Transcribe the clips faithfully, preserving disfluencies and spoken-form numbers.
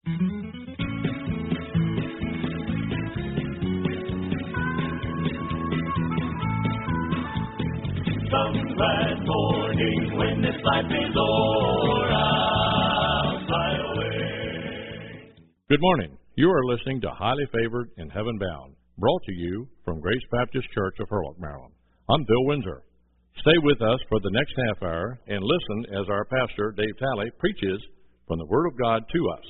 Some glad morning when this life is o'er, I'll fly away. Good morning. You are listening to Highly Favored and Heaven Bound, brought to you from Grace Baptist Church of Hurlock, Maryland. I'm Bill Windsor. Stay with us for the next half hour and listen as our pastor, Dave Talley, preaches from the Word of God to us.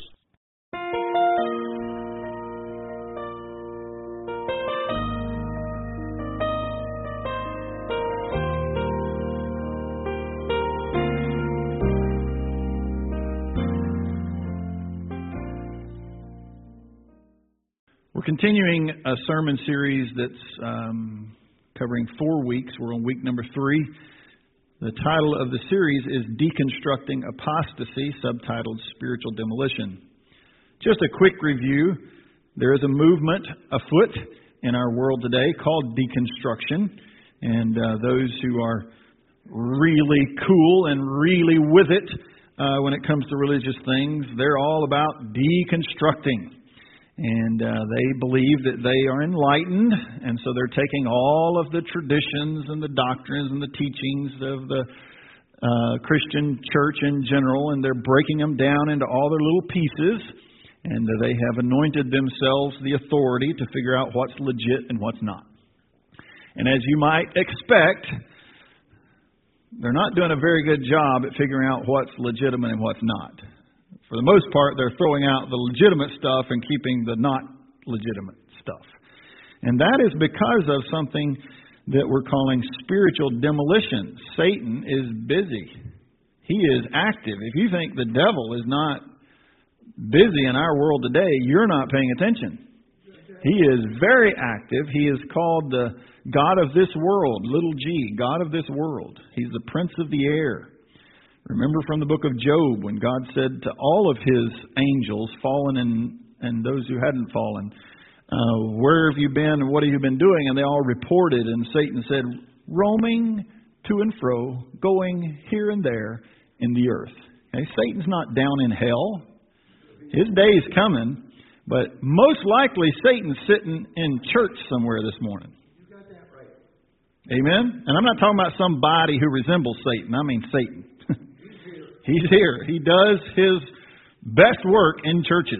We're continuing a sermon series that's um, covering four weeks. We're on week number three. The title of the series is Deconstructing Apostasy, subtitled Spiritual Demolition. Just a quick review. There is a movement afoot in our world today called deconstruction. And uh, those who are really cool and really with it uh, when it comes to religious things, they're all about deconstructing. And uh, they believe that they are enlightened, and so they're taking all of the traditions and the doctrines and the teachings of the uh, Christian church in general, and they're breaking them down into all their little pieces, and they have anointed themselves the authority to figure out what's legit and what's not. And as you might expect, they're not doing a very good job at figuring out what's legitimate and what's not. For the most part, they're throwing out the legitimate stuff and keeping the not legitimate stuff. And that is because of something that we're calling spiritual demolition. Satan is busy. He is active. If you think the devil is not busy in our world today, you're not paying attention. He is very active. He is called the God of this world, little g, God of this world. He's the prince of the air. Remember from the book of Job when God said to all of his angels, fallen and, and those who hadn't fallen, uh, where have you been and what have you been doing? And they all reported, and Satan said, roaming to and fro, going here and there in the earth. Okay? Satan's not down in hell. His day is coming, but most likely Satan's sitting in church somewhere this morning. You got that right. Amen? And I'm not talking about somebody who resembles Satan. I mean Satan. He's here. He does his best work in churches.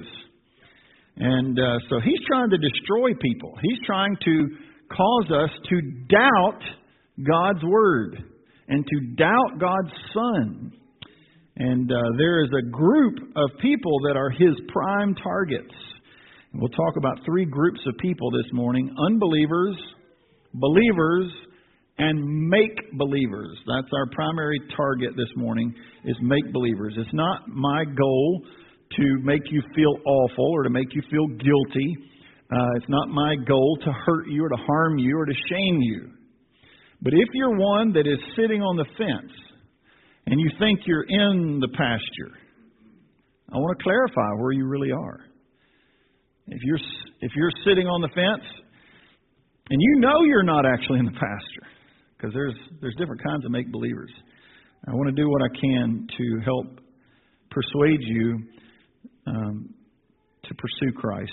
And uh, so he's trying to destroy people. He's trying to cause us to doubt God's Word and to doubt God's Son. And uh, there is a group of people that are his prime targets. And we'll talk about three groups of people this morning: unbelievers, believers, and make-believers. That's our primary target this morning, is make-believers. It's not my goal to make you feel awful or to make you feel guilty. Uh, it's not my goal to hurt you or to harm you or to shame you. But if you're one that is sitting on the fence and you think you're in the pasture, I want to clarify where you really are. If you're, if you're sitting on the fence and you know you're not actually in the pasture, because there's there's different kinds of make-believers. I want to do what I can to help persuade you um, to pursue Christ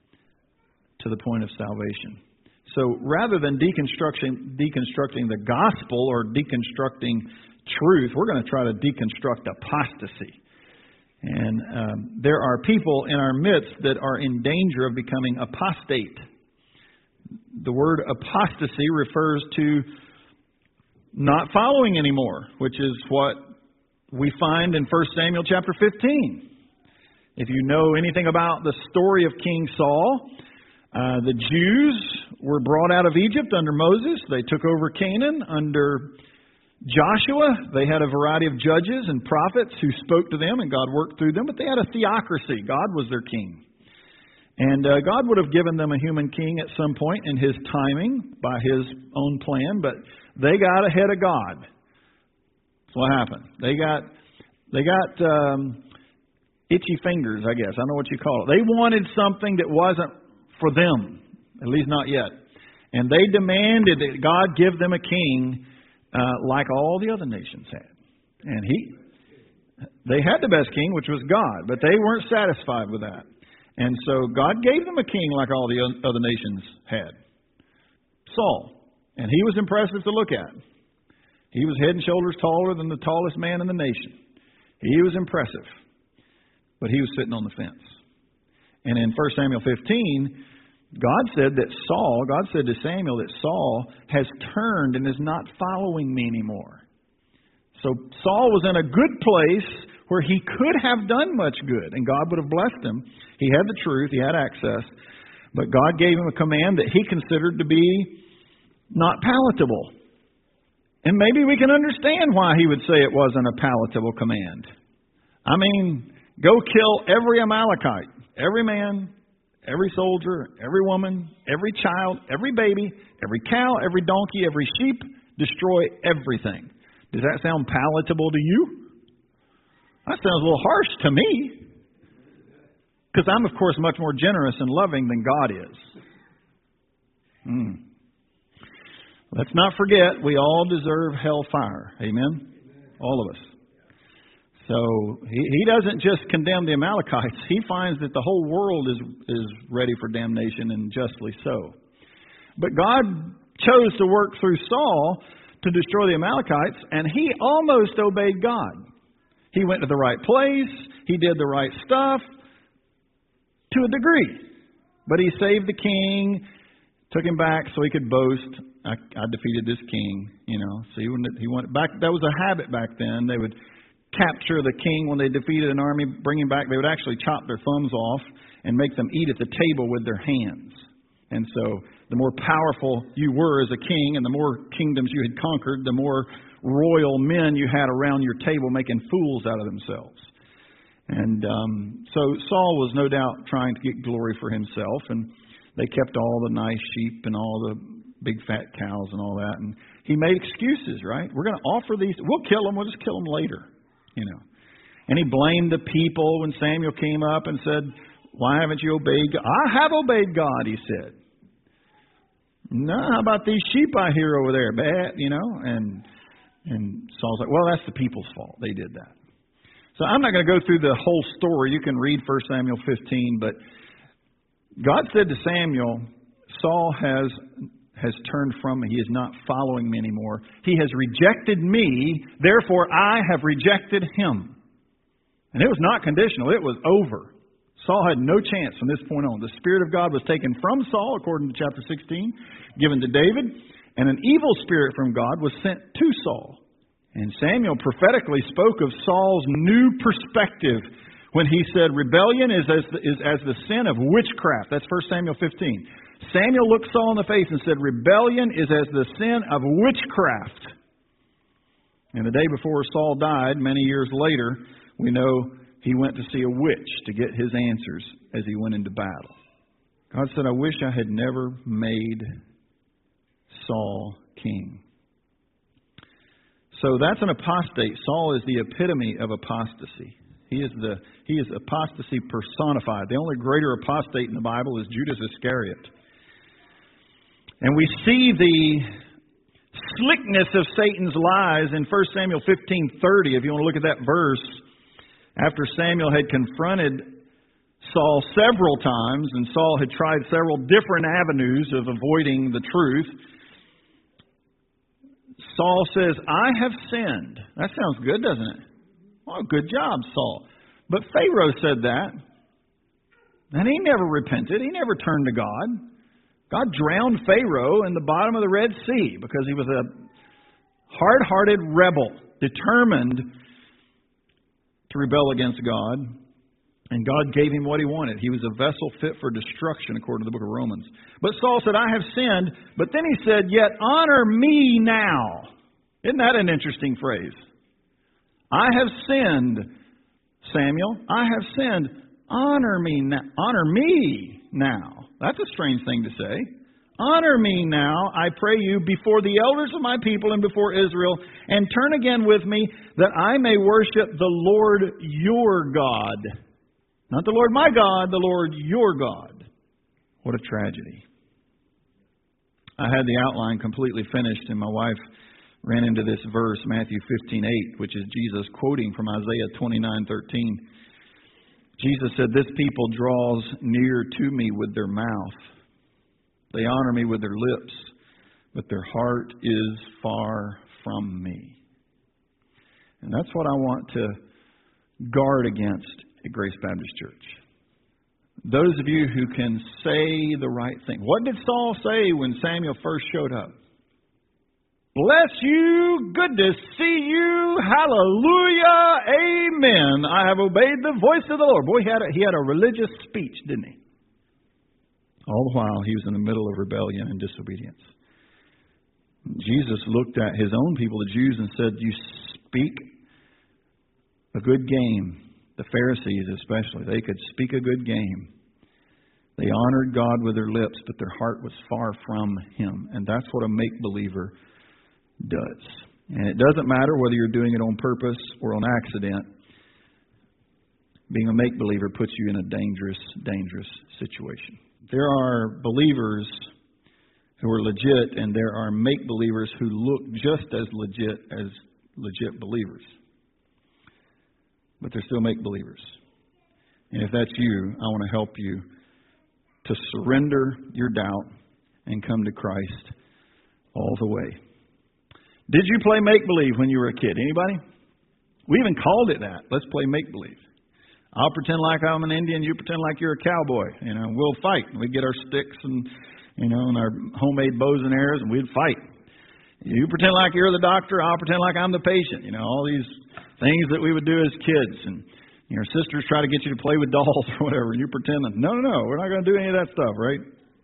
to the point of salvation. So rather than deconstructing, deconstructing the gospel or deconstructing truth, we're going to try to deconstruct apostasy. And um, there are people in our midst that are in danger of becoming apostate. The word apostasy refers to not following anymore, which is what we find in First Samuel chapter fifteen. If you know anything about the story of King Saul, uh, the Jews were brought out of Egypt under Moses. They took over Canaan under Joshua. They had a variety of judges and prophets who spoke to them, and God worked through them, but they had a theocracy. God was their king. And uh, God would have given them a human king at some point in His timing by His own plan, but they got ahead of God. That's what happened. They got they got um, itchy fingers, I guess. I don't know what you call it. They wanted something that wasn't for them, at least not yet. And they demanded that God give them a king uh, like all the other nations had. And he They had the best king, which was God, but they weren't satisfied with that. And so God gave them a king like all the other nations had. Saul. And he was impressive to look at. He was head and shoulders taller than the tallest man in the nation. He was impressive. But he was sitting on the fence. And in First Samuel fifteen, God said that Saul, God said to Samuel that Saul has turned and is not following me anymore. So Saul was in a good place where he could have done much good, and God would have blessed him. He had the truth, he had access, but God gave him a command that he considered to be not palatable. And maybe we can understand why he would say it wasn't a palatable command. I mean, go kill every Amalekite, every man, every soldier, every woman, every child, every baby, every cow, every donkey, every sheep, destroy everything. Does that sound palatable to you? That sounds a little harsh to me. Because I'm, of course, much more generous and loving than God is. Hmm. Let's not forget, we all deserve hellfire. Amen? All of us. So he, he doesn't just condemn the Amalekites. He finds that the whole world is, is ready for damnation, and justly so. But God chose to work through Saul to destroy the Amalekites, and he almost obeyed God. He went to the right place. He did the right stuff to a degree. But he saved the king, took him back so he could boast. I, I defeated this king, you know. So he went, he went back. That was a habit back then. They would capture the king when they defeated an army, bring him back. They would actually chop their thumbs off and make them eat at the table with their hands. And so the more powerful you were as a king and the more kingdoms you had conquered, the more royal men you had around your table making fools out of themselves. And um, so Saul was no doubt trying to get glory for himself, and they kept all the nice sheep and all the big fat cows and all that. And he made excuses, right? We're going to offer these. We'll kill them. We'll just kill them later, you know. And he blamed the people when Samuel came up and said, why haven't you obeyed God? I have obeyed God, he said. No, how about these sheep I hear over there? Bad, you know. And and Saul's like, well, that's the people's fault. They did that. So I'm not going to go through the whole story. You can read First Samuel fifteen. But God said to Samuel, Saul has has turned from me. He is not following me anymore. He has rejected me. Therefore, I have rejected him. And it was not conditional. It was over. Saul had no chance from this point on. The Spirit of God was taken from Saul, according to chapter sixteen, given to David, and an evil spirit from God was sent to Saul. And Samuel prophetically spoke of Saul's new perspective when he said, rebellion is as the, is as the sin of witchcraft. That's First Samuel fifteen. Samuel looked Saul in the face and said, rebellion is as the sin of witchcraft. And the day before Saul died, many years later, we know he went to see a witch to get his answers as he went into battle. God said, I wish I had never made Saul king. So that's an apostate. Saul is the epitome of apostasy. He is the he is apostasy personified. The only greater apostate in the Bible is Judas Iscariot. And we see the slickness of Satan's lies in First Samuel fifteen thirty. If you want to look at that verse, after Samuel had confronted Saul several times, and Saul had tried several different avenues of avoiding the truth, Saul says, I have sinned. That sounds good, doesn't it? Well, good job, Saul. But Pharaoh said that, and he never repented. He never turned to God. God drowned Pharaoh in the bottom of the Red Sea because he was a hard-hearted rebel, determined to rebel against God. And God gave him what he wanted. He was a vessel fit for destruction, according to the book of Romans. But Saul said, I have sinned. But then he said, yet honor me now. Isn't that an interesting phrase? I have sinned, Samuel. I have sinned. Honor me now. Honor me now. That's a strange thing to say. Honor me now, I pray you, before the elders of my people and before Israel, and turn again with me, that I may worship the Lord your God. Not the Lord my God, the Lord your God. What a tragedy. I had the outline completely finished, and my wife ran into this verse, Matthew fifteen eight, which is Jesus quoting from Isaiah twenty-nine thirteen. Jesus said, "This people draws near to me with their mouth. They honor me with their lips, but their heart is far from me." And that's what I want to guard against at Grace Baptist Church. Those of you who can say the right thing. What did Saul say when Samuel first showed up? "Bless you, good to see you, hallelujah, amen. I have obeyed the voice of the Lord." Boy, he had a, he had a religious speech, didn't he? All the while, he was in the middle of rebellion and disobedience. Jesus looked at his own people, the Jews, and said, "You speak a good game." The Pharisees especially, they could speak a good game. They honored God with their lips, but their heart was far from Him. And that's what a make-believer does. And it doesn't matter whether you're doing it on purpose or on accident. Being a make-believer puts you in a dangerous, dangerous situation. There are believers who are legit, and there are make-believers who look just as legit as legit believers. But they're still make-believers. And if that's you, I want to help you to surrender your doubt and come to Christ all the way. Did you play make-believe when you were a kid? Anybody? We even called it that. Let's play make-believe. I'll pretend like I'm an Indian, you pretend like you're a cowboy. You know, we'll fight. We'd get our sticks and, you know, and our homemade bows and arrows, and we'd fight. You pretend like you're the doctor, I'll pretend like I'm the patient. You know, all these things that we would do as kids. And your sisters try to get you to play with dolls or whatever, and you pretend that, no, no, no, we're not going to do any of that stuff, right?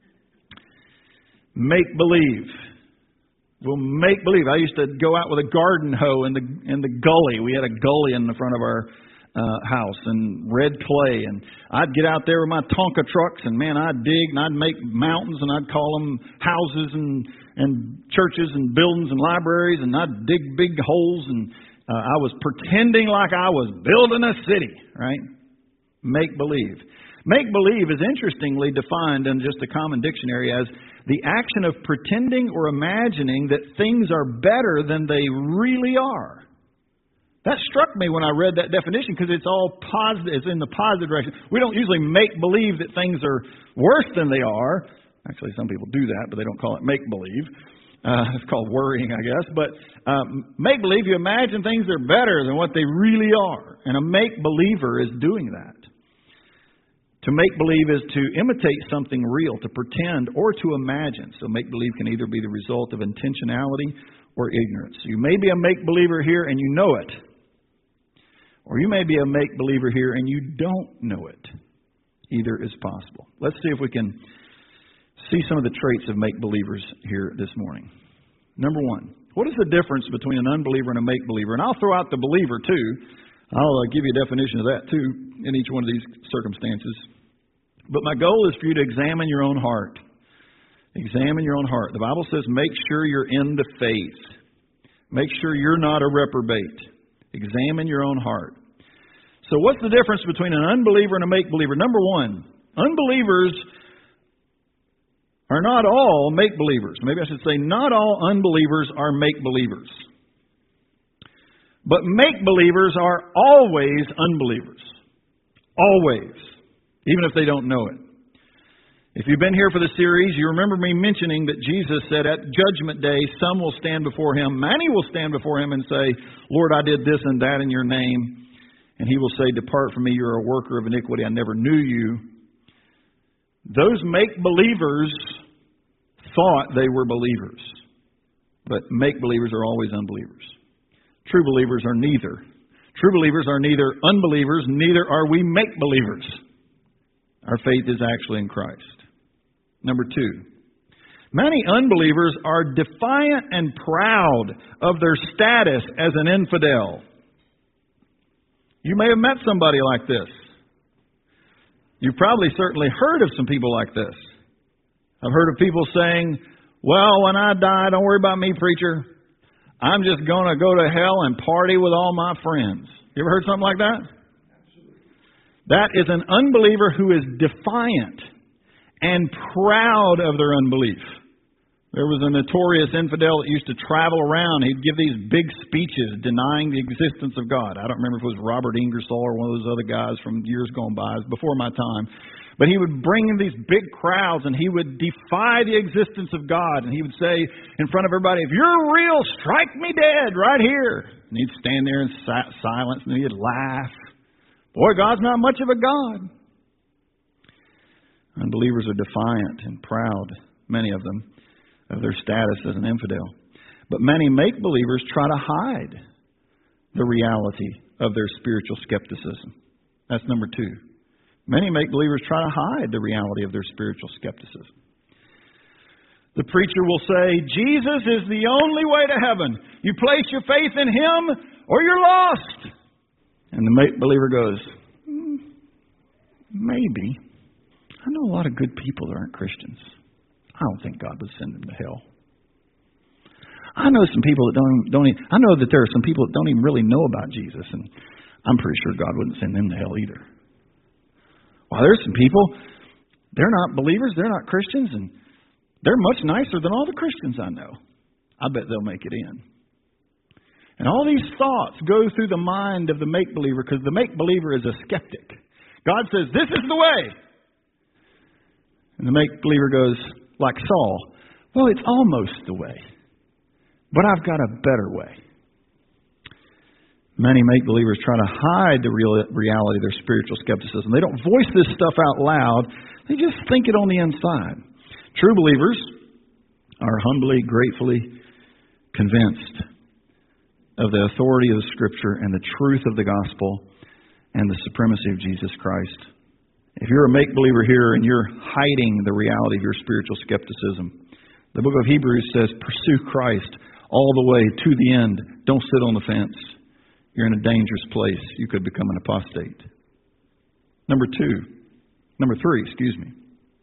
Make-believe. We'll make believe. I used to go out with a garden hoe in the in the gully. We had a gully in the front of our uh, house and red clay. And I'd get out there with my Tonka trucks, and man, I'd dig and I'd make mountains, and I'd call them houses and and churches and buildings and libraries, and I'd dig big holes, and uh, I was pretending like I was building a city, right? Make believe. Make believe is interestingly defined in just a common dictionary as the action of pretending or imagining that things are better than they really are. That struck me when I read that definition because it's all positive. It's in the positive direction. We don't usually make believe that things are worse than they are. Actually, some people do that, but they don't call it make believe. Uh, it's called worrying, I guess. But um, make believe, you imagine things are better than what they really are. And a make believer is doing that. To make believe is to imitate something real, to pretend, or to imagine. So make believe can either be the result of intentionality or ignorance. You may be a make believer here and you know it. Or you may be a make believer here and you don't know it. Either is possible. Let's see if we can see some of the traits of make believers here this morning. Number one, what is the difference between an unbeliever and a make believer? And I'll throw out the believer too. I'll uh, give you a definition of that too in each one of these circumstances. But my goal is for you to examine your own heart. Examine your own heart. The Bible says make sure you're in the faith. Make sure you're not a reprobate. Examine your own heart. So what's the difference between an unbeliever and a make-believer? Number one, unbelievers are not all make-believers. Maybe I should say not all unbelievers are make-believers. But make-believers are always unbelievers. Always. Even if they don't know it. If you've been here for the series, you remember me mentioning that Jesus said at Judgment Day, some will stand before Him, many will stand before Him and say, Lord, I did this and that in your name. And He will say, depart from me, you're a worker of iniquity, I never knew you. Those make-believers thought they were believers. But make-believers are always unbelievers. True believers are neither. True believers are neither unbelievers, neither are we make-believers. Our faith is actually in Christ. Number two, many unbelievers are defiant and proud of their status as an infidel. You may have met somebody like this. You've probably certainly heard of some people like this. I've heard of people saying, well, when I die, don't worry about me, preacher. I'm just going to go to hell and party with all my friends. You ever heard something like that? That is an unbeliever who is defiant and proud of their unbelief. There was a notorious infidel that used to travel around. He'd give these big speeches denying the existence of God. I don't remember if it was Robert Ingersoll or one of those other guys from years gone by. It was before my time. But he would bring in these big crowds and he would defy the existence of God. And he would say in front of everybody, if you're real, strike me dead right here. And he'd stand there in silence and he'd laugh. Boy, God's not much of a God. Unbelievers are defiant and proud, many of them, of their status as an infidel. But many make-believers try to hide the reality of their spiritual skepticism. That's number two. Many make-believers try to hide the reality of their spiritual skepticism. The preacher will say, Jesus is the only way to heaven. You place your faith in Him or you're lost. And the make-believer goes, mm, maybe. I know a lot of good people that aren't Christians. I don't think God would send them to hell. I know some people that don't don't. Even, I know that there are some people that don't even really know about Jesus, and I'm pretty sure God wouldn't send them to hell either. Well, there's some people, they're not believers, they're not Christians, and they're much nicer than all the Christians I know. I bet they'll make it in. And all these thoughts go through the mind of the make-believer because the make-believer is a skeptic. God says, this is the way. And the make-believer goes, like Saul, well, it's almost the way, but I've got a better way. Many make-believers try to hide the real reality of their spiritual skepticism. They don't voice this stuff out loud. They just think it on the inside. True believers are humbly, gratefully convinced of the authority of the Scripture and the truth of the gospel and the supremacy of Jesus Christ. If you're a make-believer here and you're hiding the reality of your spiritual skepticism, the book of Hebrews says, pursue Christ all the way to the end. Don't sit on the fence. You're in a dangerous place. You could become an apostate. Number two, number three, excuse me.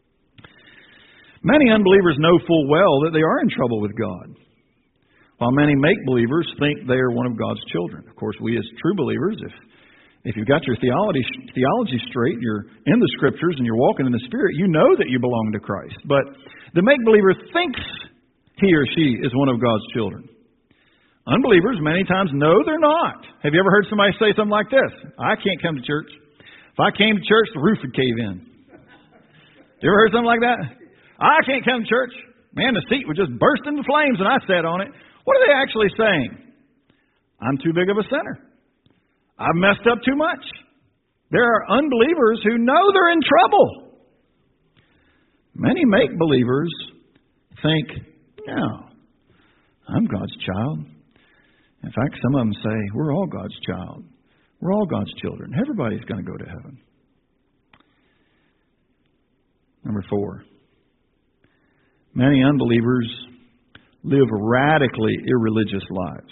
Many unbelievers know full well that they are in trouble with God, while many make-believers think they are one of God's children. Of course, we as true believers, if If you've got your theology theology straight, you're in the Scriptures and you're walking in the Spirit, you know that you belong to Christ. But the make-believer thinks he or she is one of God's children. Unbelievers many times know they're not. Have you ever heard somebody say something like this? I can't come to church. If I came to church, the roof would cave in. You ever heard something like that? I can't come to church. Man, the seat would just burst into flames and I sat on it. What are they actually saying? I'm too big of a sinner. I've messed up too much. There are unbelievers who know they're in trouble. Many make-believers think, no, I'm God's child. In fact, some of them say, we're all God's child. We're all God's children. Everybody's going to go to heaven. Number four, many unbelievers live radically irreligious lives.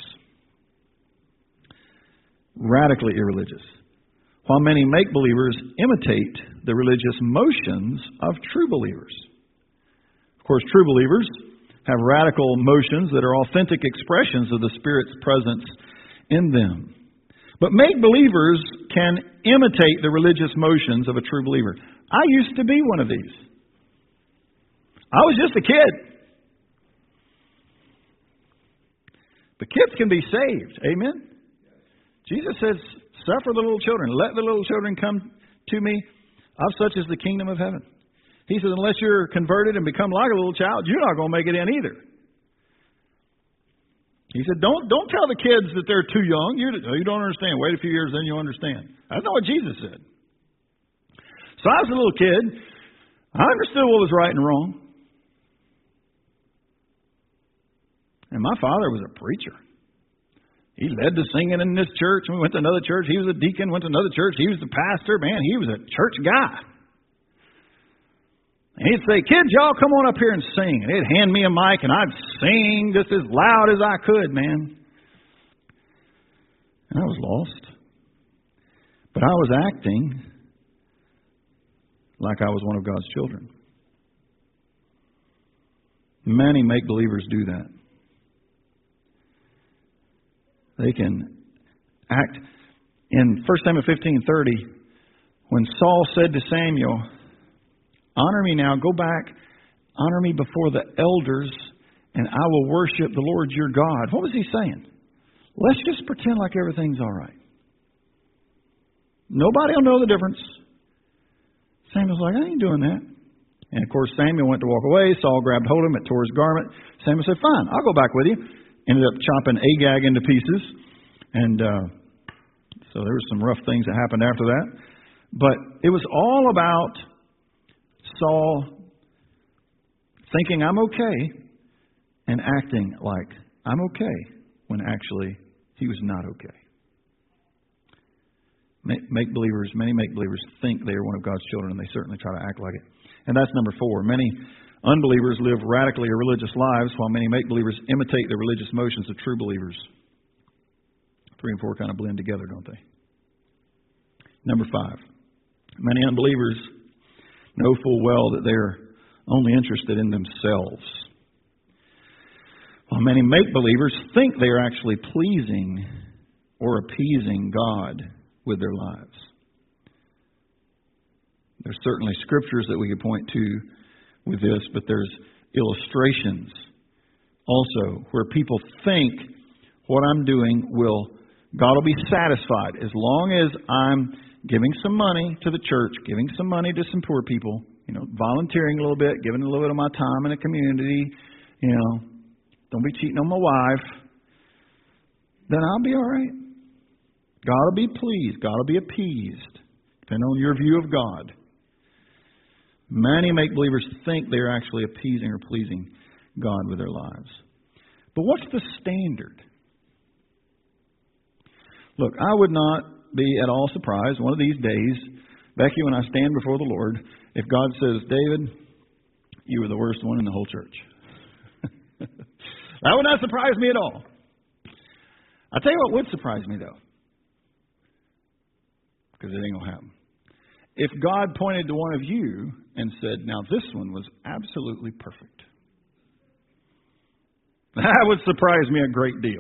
Radically irreligious. While many make-believers imitate the religious motions of true believers. Of course, true believers have radical motions that are authentic expressions of the Spirit's presence in them. But make-believers can imitate the religious motions of a true believer. I used to be one of these. I was just a kid. But kids can be saved. Amen? Jesus says, suffer the little children. Let the little children come to me. Of such is the kingdom of heaven. He says, unless you're converted and become like a little child, you're not going to make it in either. He said, don't don't tell the kids that they're too young. You, you don't understand. Wait a few years, then you'll understand. That's not what Jesus said. So I was a little kid. I understood what was right and wrong. And my father was a preacher. He led the singing in this church. We went to another church. He was a deacon, went to another church. He was the pastor. Man, he was a church guy. And he'd say, kids, y'all come on up here and sing. And he'd hand me a mic and I'd sing just as loud as I could, man. And I was lost. But I was acting like I was one of God's children. Many make-believers do that. They can act. In First Samuel fifteen thirty, when Saul said to Samuel, honor me now, go back, honor me before the elders, and I will worship the Lord your God. What was he saying? Let's just pretend like everything's all right. Nobody will know the difference. Samuel's like, I ain't doing that. And of course, Samuel went to walk away. Saul grabbed hold of him and tore his garment. Samuel said, fine, I'll go back with you. Ended up chopping Agag into pieces. And uh, so there were some rough things that happened after that. But it was all about Saul thinking I'm okay and acting like I'm okay when actually he was not okay. Make believers, many make believers think they are one of God's children, and they certainly try to act like it. And that's number four. Many unbelievers live radically irreligious lives, while many make believers imitate the religious motions of true believers. Three and four kind of blend together, don't they? Number five. Many unbelievers know full well that they're only interested in themselves, while many make believers think they are actually pleasing or appeasing God with their lives. There's certainly scriptures that we could point to with this, but there's illustrations also where people think what I'm doing will, God will be satisfied as long as I'm giving some money to the church, giving some money to some poor people, you know, volunteering a little bit, giving a little bit of my time in the community, you know, don't be cheating on my wife, then I'll be all right. God will be pleased. God will be appeased, depending on your view of God. Many make believers think they're actually appeasing or pleasing God with their lives. But what's the standard? Look, I would not be at all surprised one of these days, Becky, when I stand before the Lord, if God says, David, you were the worst one in the whole church. That would not surprise me at all. I'll tell you what would surprise me, though. Because it ain't going to happen. If God pointed to one of you and said, now this one was absolutely perfect. That would surprise me a great deal.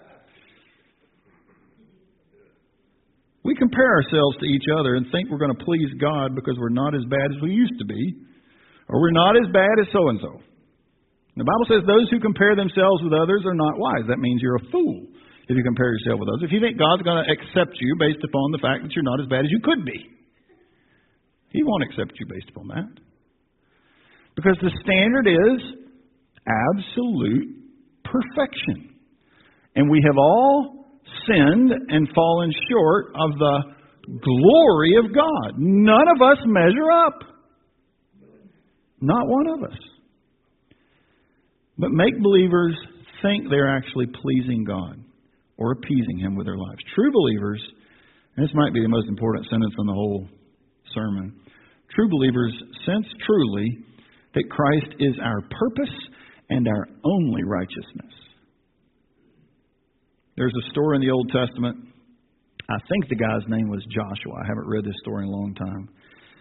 We compare ourselves to each other and think we're going to please God because we're not as bad as we used to be, or we're not as bad as so-and-so. The Bible says those who compare themselves with others are not wise. That means you're a fool if you compare yourself with others. If you think God's going to accept you based upon the fact that you're not as bad as you could be, He won't accept you based upon that. Because the standard is absolute perfection. And we have all sinned and fallen short of the glory of God. None of us measure up. Not one of us. But make believers think they're actually pleasing God or appeasing Him with their lives. True believers, and this might be the most important sentence in the whole sermon, true believers sense truly that Christ is our purpose and our only righteousness. There's a story in the Old Testament. I think the guy's name was Joshua. I haven't read this story in a long time.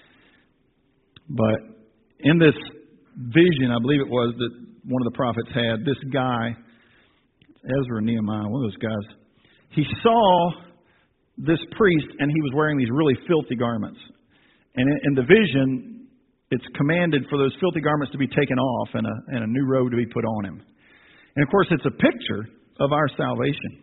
But in this vision, I believe it was, that one of the prophets had, this guy, Ezra or Nehemiah, one of those guys, he saw this priest and he was wearing these really filthy garments. And in the vision, it's commanded for those filthy garments to be taken off and a, and a new robe to be put on him. And of course, it's a picture of our salvation.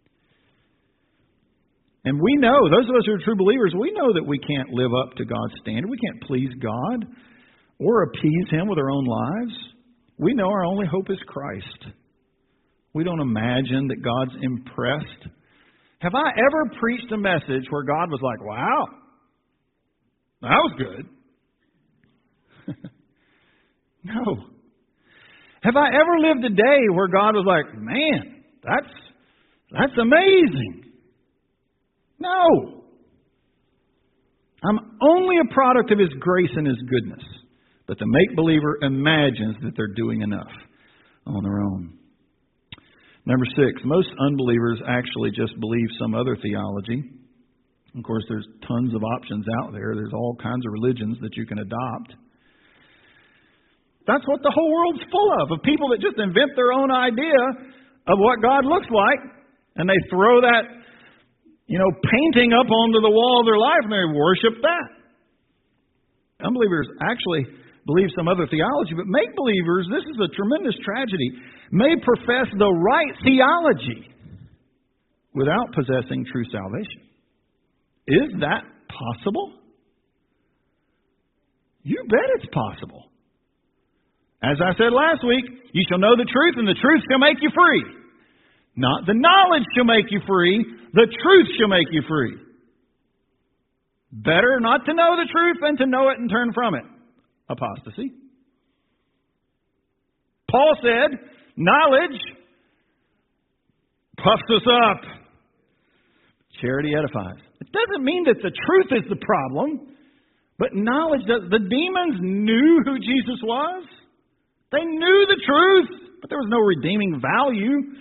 And we know, those of us who are true believers, we know that we can't live up to God's standard. We can't please God or appease Him with our own lives. We know our only hope is Christ. We don't imagine that God's impressed. Have I ever preached a message where God was like, wow, that was good? No. Have I ever lived a day where God was like, man, that's that's amazing? No. I'm only a product of His grace and His goodness. But the make-believer imagines that they're doing enough on their own. Number six, most unbelievers actually just believe some other theology. Of course, there's tons of options out there. There's all kinds of religions that you can adopt. That's what the whole world's full of, of people that just invent their own idea of what God looks like, and they throw that, you know, painting up onto the wall of their life, and they worship that. Unbelievers actually believe some other theology, but make-believers, this is a tremendous tragedy, may profess the right theology without possessing true salvation. Is that possible? You bet it's possible. As I said last week, you shall know the truth, and the truth shall make you free. Not the knowledge shall make you free, the truth shall make you free. Better not to know the truth than to know it and turn from it. Apostasy. Paul said, knowledge puffs us up. Charity edifies. It doesn't mean that the truth is the problem, but knowledge does. The demons knew who Jesus was. They knew the truth, but there was no redeeming value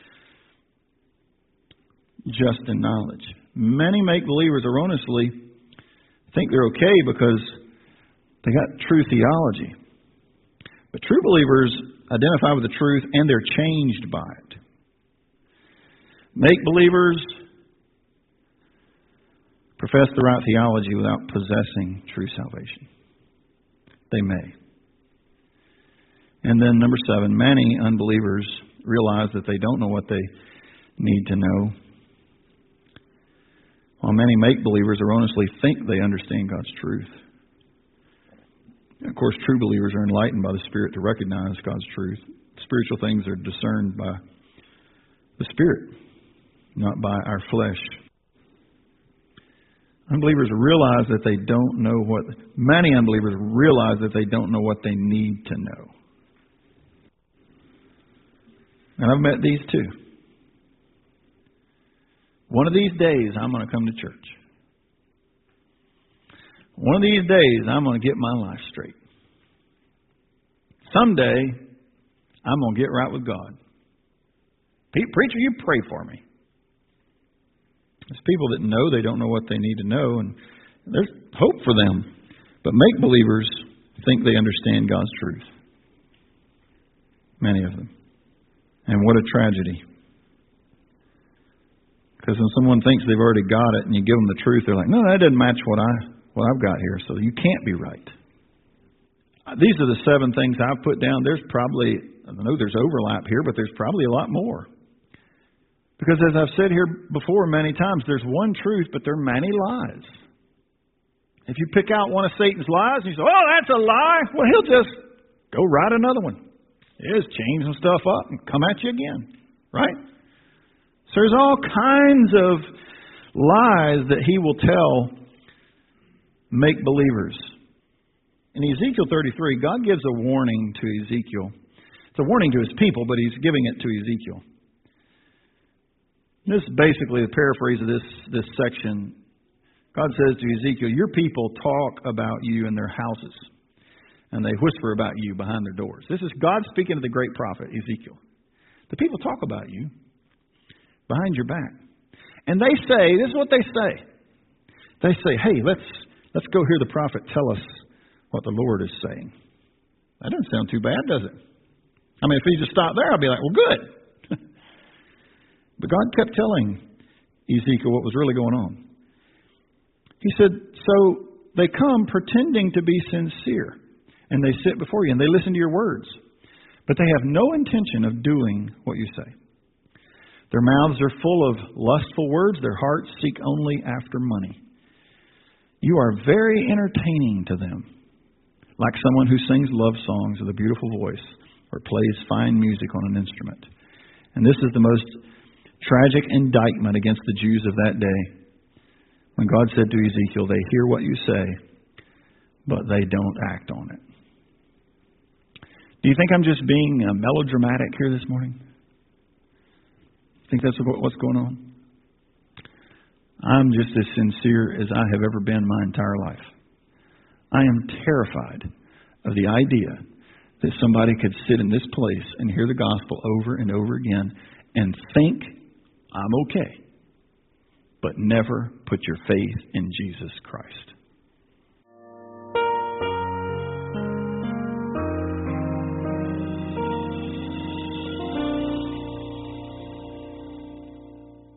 just in knowledge. Many make-believers erroneously think they're okay because they got true theology. But true believers identify with the truth and they're changed by it. Make-believers profess the right theology without possessing true salvation. They may. And then number seven, many unbelievers realize that they don't know what they need to know, while many make-believers erroneously think they understand God's truth. Of course, true believers are enlightened by the Spirit to recognize God's truth. Spiritual things are discerned by the Spirit, not by our flesh. Unbelievers realize that they don't know what... Many unbelievers realize that they don't know what they need to know. And I've met these too. One of these days, I'm going to come to church. One of these days, I'm going to get my life straight. Someday, I'm going to get right with God. Preacher, you pray for me. There's people that know they don't know what they need to know, and there's hope for them. But make-believers think they understand God's truth. Many of them. And what a tragedy. Because when someone thinks they've already got it and you give them the truth, they're like, no, that doesn't match what, I, what I've got here, so you can't be right. These are the seven things I've put down. There's probably, I know there's overlap here, but there's probably a lot more. Because as I've said here before many times, there's one truth, but there are many lies. If you pick out one of Satan's lies and you say, oh, that's a lie, well, he'll just go write another one. He'll just change some stuff up and come at you again. Right? So there's all kinds of lies that he will tell make-believers. In Ezekiel thirty-three, God gives a warning to Ezekiel. It's a warning to his people, but he's giving it to Ezekiel. This is basically the paraphrase of this, this section. God says to Ezekiel, your people talk about you in their houses, and they whisper about you behind their doors. This is God speaking to the great prophet, Ezekiel. The people talk about you behind your back. And they say, this is what they say. They say, hey, let's let's go hear the prophet tell us what the Lord is saying. That doesn't sound too bad, does it? I mean, if he just stopped there, I'd be like, well, good. But God kept telling Ezekiel what was really going on. He said, so they come pretending to be sincere, and they sit before you, and they listen to your words, but they have no intention of doing what you say. Their mouths are full of lustful words. Their hearts seek only after money. You are very entertaining to them, like someone who sings love songs with a beautiful voice or plays fine music on an instrument. And this is the most tragic indictment against the Jews of that day, when God said to Ezekiel, they hear what you say, but they don't act on it. Do you think I'm just being uh, melodramatic here this morning? Think that's what's going on? I'm just as sincere as I have ever been my entire life. I am terrified of the idea that somebody could sit in this place and hear the gospel over and over again and think I'm okay, but never put your faith in Jesus Christ.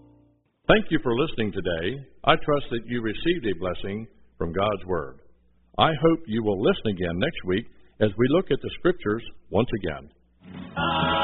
Thank you for listening today. I trust that you received a blessing from God's Word. I hope you will listen again next week as we look at the Scriptures once again.